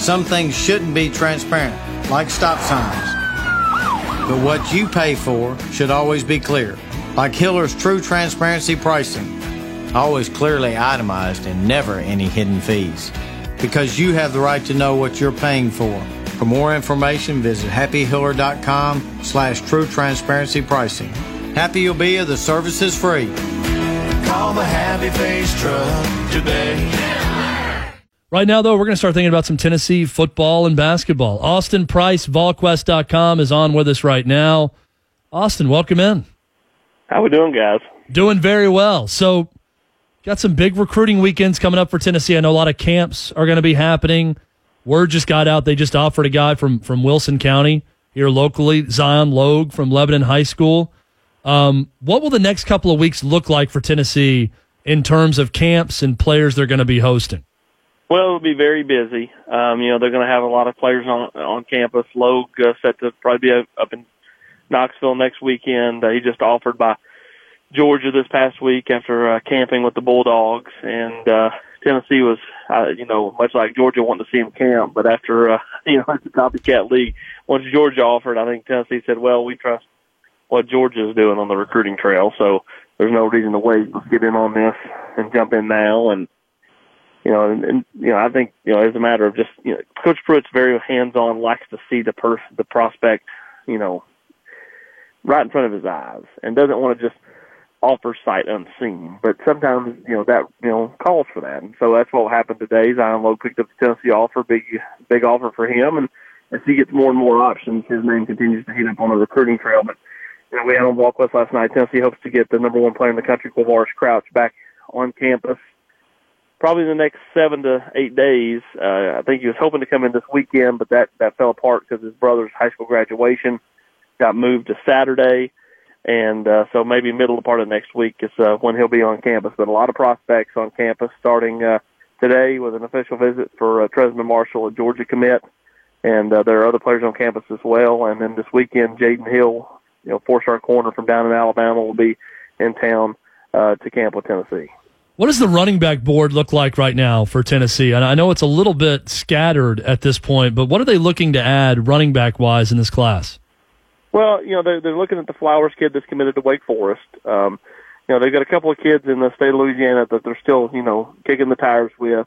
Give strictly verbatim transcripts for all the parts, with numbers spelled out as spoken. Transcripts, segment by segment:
Some things shouldn't be transparent, like stop signs. But what you pay for should always be clear, like Hiller's True Transparency Pricing. Always clearly itemized and never any hidden fees. Because you have the right to know what you're paying for. For more information, visit happyhiller.com slash true transparency pricing. Happy you'll be if the service is free. Call the Happy Face Truck today. Right now, though, we're going to start thinking about some Tennessee football and basketball. Austin Price, vol quest dot com, is on with us right now. Austin, welcome in. How we doing, guys? Doing very well. So, got some big recruiting weekends coming up for Tennessee. I know a lot of camps are going to be happening. Word just got out. They just offered a guy from, from Wilson County here locally, Zion Logue from Lebanon High School. Um, what will the next couple of weeks look like for Tennessee in terms of camps and players they're going to be hosting? Well, it'll be very busy. Um, you know, they're going to have a lot of players on on campus. Logue uh, set to probably be up in Knoxville next weekend. Uh, he just offered by Georgia this past week after uh, camping with the Bulldogs, and uh, Tennessee was, uh, you know, much like Georgia wanting to see him camp, but after, uh, you know, it's a copycat league. Once Georgia offered, I think Tennessee said, well, we trust what Georgia is doing on the recruiting trail, so there's no reason to wait. Let's get in on this and jump in now. And, you know, and, and you know, I think, you know, it's a matter of just, you know, Coach Pruitt's very hands-on, likes to see the pers- the prospect, you know, right in front of his eyes, and doesn't want to just offer sight unseen. But sometimes, you know, that, you know, calls for that. And so that's what happened today. Zion Logue picked up the Tennessee offer, big, big offer for him. And as he gets more and more options, his name continues to heat up on the recruiting trail. But, you know, we had on VolQuest last night. Tennessee hopes to get the number one player in the country, Quavaris Crouch, back on campus probably in the next seven to eight days. Uh, I think he was hoping to come in this weekend, but that, that fell apart because his brother's high school graduation got moved to Saturday. And uh, so maybe middle part of next week is uh, when he'll be on campus. But a lot of prospects on campus starting uh, today with an official visit for uh, Tresman Marshall, a Georgia commit. And uh, there are other players on campus as well. And then this weekend, Jaden Hill, you know, four-star corner from down in Alabama, will be in town uh, to camp with Tennessee. What does the running back board look like right now for Tennessee? And I know it's a little bit scattered at this point, but what are they looking to add running back-wise in this class? Well, you know, they're, they're looking at the Flowers kid that's committed to Wake Forest. Um, you know, they've got a couple of kids in the state of Louisiana that they're still, you know, kicking the tires with.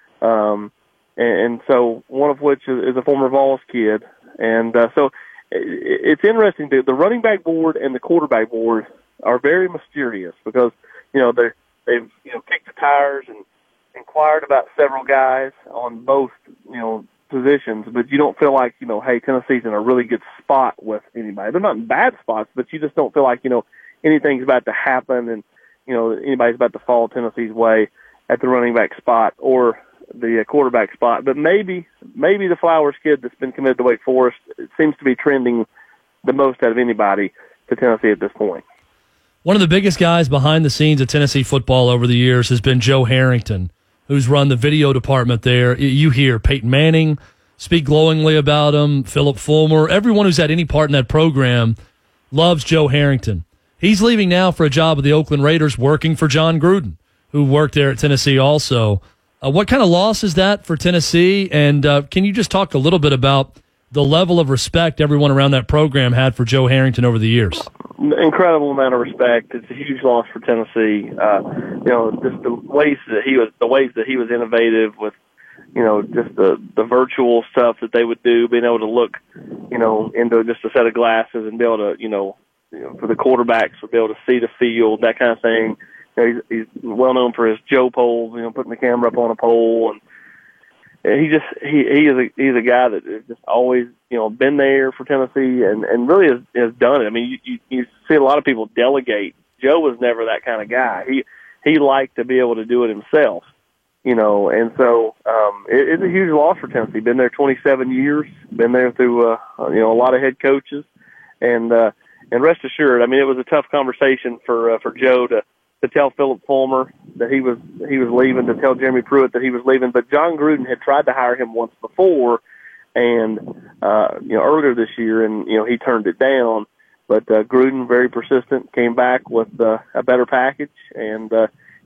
Um, and, and so one of which is, is a former Vols kid. And uh, so it, it's interesting that the running back board and the quarterback board are very mysterious because, you know, they're, they've, you know, kicked the tires and inquired about several guys on both, you know, positions, but you don't feel like, you know, hey, Tennessee's in a really good spot with anybody. They're not in bad spots, but you just don't feel like, you know, anything's about to happen and, you know, anybody's about to fall Tennessee's way at the running back spot or the uh, quarterback spot. But maybe, maybe the Flowers kid that's been committed to Wake Forest seems to be trending the most out of anybody to Tennessee at this point. One of the biggest guys behind the scenes at Tennessee football over the years has been Joe Harrington, who's run the video department there. You hear Peyton Manning speak glowingly about him, Philip Fulmer. Everyone who's had any part in that program loves Joe Harrington. He's leaving now for a job with the Oakland Raiders working for John Gruden, who worked there at Tennessee also. Uh, what kind of loss is that for Tennessee? And uh, can you just talk a little bit about the level of respect everyone around that program had for Joe Harrington over the years? Incredible amount of respect. It's a huge loss for Tennessee. Uh, you know, just the ways that he was, the ways that he was innovative with, you know, just the the virtual stuff that they would do, being able to look, you know, into just a set of glasses and be able to, you know, you know for the quarterbacks to be able to see the field, that kind of thing. You know, he's, he's well known for his Joe poles, you know, putting the camera up on a pole, and he just he he is a he's a guy that has just always, you know, been there for Tennessee and and really has, has done it. I mean, you, you you see a lot of people delegate. Joe was never that kind of guy. He he liked to be able to do it himself, you know. And so um, it, it's a huge loss for Tennessee. Been there twenty-seven years. Been there through uh, you know a lot of head coaches, and uh, and rest assured, I mean, it was a tough conversation for uh, for Joe to. to tell Philip Fulmer that he was he was leaving, to tell Jeremy Pruitt that he was leaving. But John Gruden had tried to hire him once before, and uh, you know earlier this year, and you know he turned it down. But uh, Gruden, very persistent, came back with uh, a better package, and uh,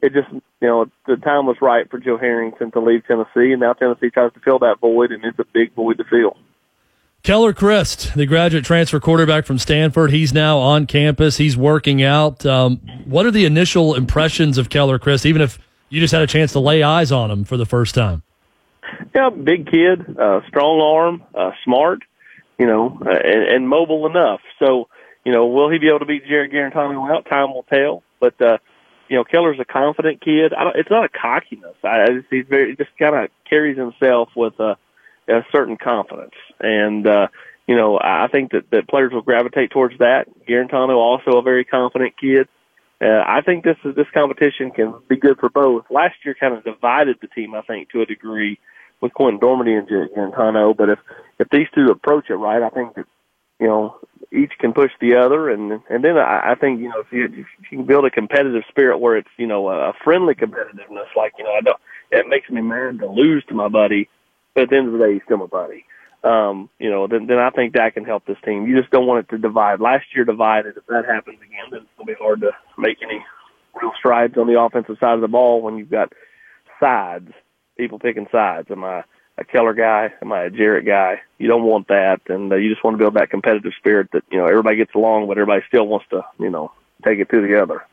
it just, you know, the time was right for Joe Harrington to leave Tennessee, and now Tennessee tries to fill that void, and it's a big void to fill. Keller Christ, the graduate transfer quarterback from Stanford, he's now on campus. He's working out. Um, what are the initial impressions of Keller Christ, even if you just had a chance to lay eyes on him for the first time? Yeah, big kid, uh, strong arm, uh, smart, you know, uh, and, and mobile enough. So, you know, will he be able to beat Jarrett Guarantano out? Time will tell. But, uh, you know, Keller's a confident kid. I don't, it's not a cockiness. I, I just, he's very, just kind of carries himself with a, a certain confidence. And, uh, you know, I think that, that players will gravitate towards that. Guarantano, also a very confident kid. Uh, I think this is, this competition can be good for both. Last year kind of divided the team, I think, to a degree with Quentin Dormady and Guarantano. But if, if these two approach it right, I think that, you know, each can push the other. And, and then I, I think, you know, if you, if you can build a competitive spirit where it's, you know, a friendly competitiveness, like, you know, I don't, it makes me mad to lose to my buddy, but at the end of the day, he's still my buddy. Um, you know, then, then I think that can help this team. You just don't want it to divide. Last year divided. If that happens again, then it's going to be hard to make any real strides on the offensive side of the ball when you've got sides, people picking sides. Am I a Keller guy? Am I a Jarrett guy? You don't want that, and uh, you just want to build that competitive spirit that, you know, everybody gets along, but everybody still wants to, you know, take it to the other.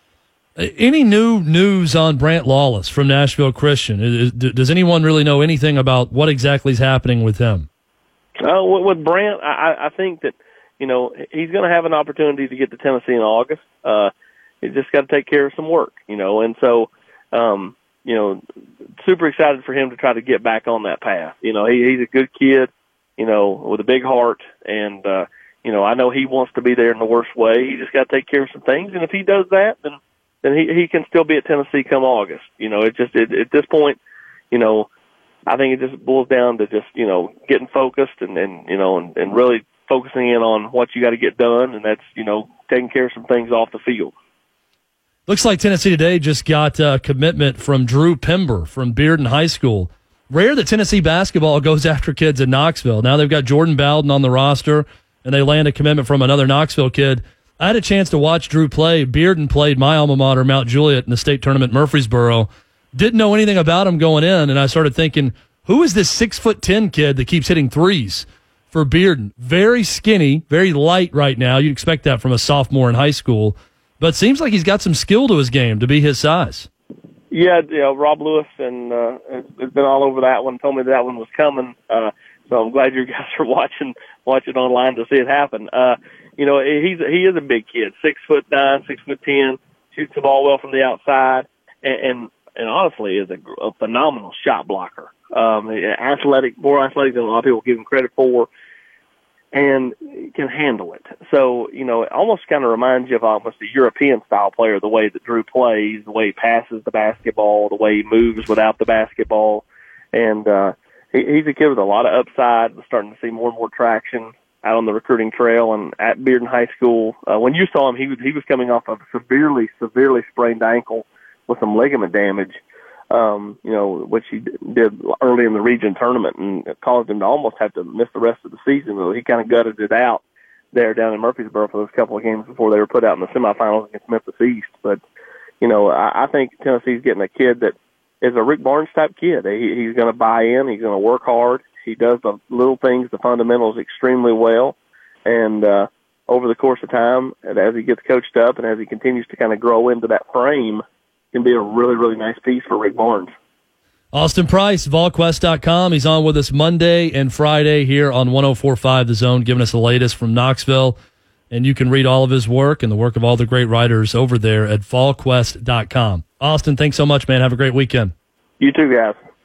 Any new news on Brant Lawless from Nashville Christian? Is, does anyone really know anything about what exactly is happening with him? Uh, with, with Brant, I, I think that, you know, he's going to have an opportunity to get to Tennessee in August. Uh, he's just got to take care of some work, you know, and so, um, you know, super excited for him to try to get back on that path. You know, he, he's a good kid, you know, with a big heart, and, uh, you know, I know he wants to be there in the worst way. He just got to take care of some things, and if he does that, then then he, he can still be at Tennessee come August. You know, it just, it, at this point, you know, I think it just boils down to just, you know, getting focused and, and you know, and, and really focusing in on what you got to get done, and that's, you know, taking care of some things off the field. Looks like Tennessee today just got a commitment from Drew Pember from Bearden High School. Rare that Tennessee basketball goes after kids in Knoxville. Now they've got Jordan Bowden on the roster, and they land a commitment from another Knoxville kid. I had a chance to watch Drew play. Bearden played my alma mater, Mount Juliet, in the state tournament, Murfreesboro. Didn't know anything about him going in, and I started thinking, who is this six foot ten kid that keeps hitting threes for Bearden? Very skinny, very light right now. You'd expect that from a sophomore in high school, but seems like he's got some skill to his game to be his size. Yeah, you know, Rob Lewis and uh, has been all over that one. Told me that one was coming, uh, so I'm glad you guys are watching watching online to see it happen. Uh, you know, he's he is a big kid, six foot nine, six foot ten, shoots the ball well from the outside, and and, and honestly is a, a phenomenal shot blocker. Um, athletic, more athletic than a lot of people give him credit for, and can handle it. So, you know, it almost kind of reminds you of almost a European-style player, the way that Drew plays, the way he passes the basketball, the way he moves without the basketball. And uh, he, he's a kid with a lot of upside. We're starting to see more and more traction out on the recruiting trail and at Bearden High School. Uh, when you saw him, he was, he was coming off of a severely, severely sprained ankle with some ligament damage. Um, you know, which he did early in the region tournament, and it caused him to almost have to miss the rest of the season. So he kind of gutted it out there down in Murfreesboro for those couple of games before they were put out in the semifinals against Memphis East. But, you know, I, I think Tennessee's getting a kid that is a Rick Barnes type kid. He, he's going to buy in. He's going to work hard. He does the little things, the fundamentals extremely well. And, uh, over the course of time, and as he gets coached up and as he continues to kind of grow into that frame, can be a really, really nice piece for Rick Barnes. Austin Price, Vol Quest dot com. He's on with us Monday and Friday here on one oh four point five The Zone, giving us the latest from Knoxville. And you can read all of his work and the work of all the great writers over there at Vol Quest dot com. Austin, thanks so much, man. Have a great weekend. You too, guys.